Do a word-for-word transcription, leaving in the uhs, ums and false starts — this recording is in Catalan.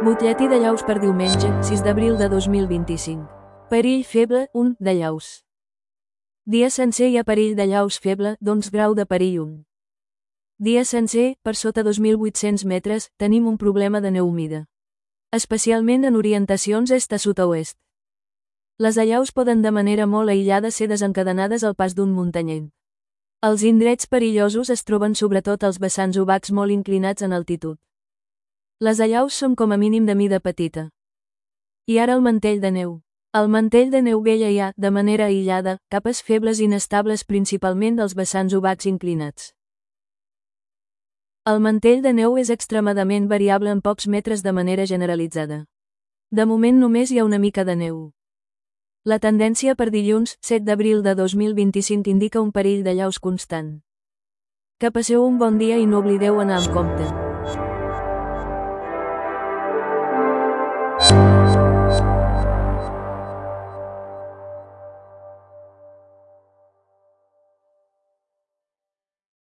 Butlletí de llaus per diumenge, sis d'abril de dos mil vint-i-cinc. Perill feble, un, de llaus. Dia sencer hi ha perill de llaus feble, doncs grau de perill un. Dia sencer, per sota dos mil vuit-cents metres, tenim un problema de neu humida. Especialment en orientacions est a sud a oest. Les allaus poden de manera molt aïllada ser desencadenades al pas d'un muntanyenc. Els indrets perillosos es troben sobretot als vessants obacs molt inclinats en altitud. Les allaus són com a mínim de mida petita. I ara el mantell de neu. Al mantell de neu vella hi ha, de manera aïllada, capes febles inestables principalment dels vessants obacs inclinats. El mantell de neu és extremadament variable en pocs metres de manera generalitzada. De moment només hi ha una mica de neu. La tendència per dilluns, set d'abril de dos mil vint-i-cinc indica un perill de llaus constant. Que passeu un bon dia i no oblideu anar amb compte.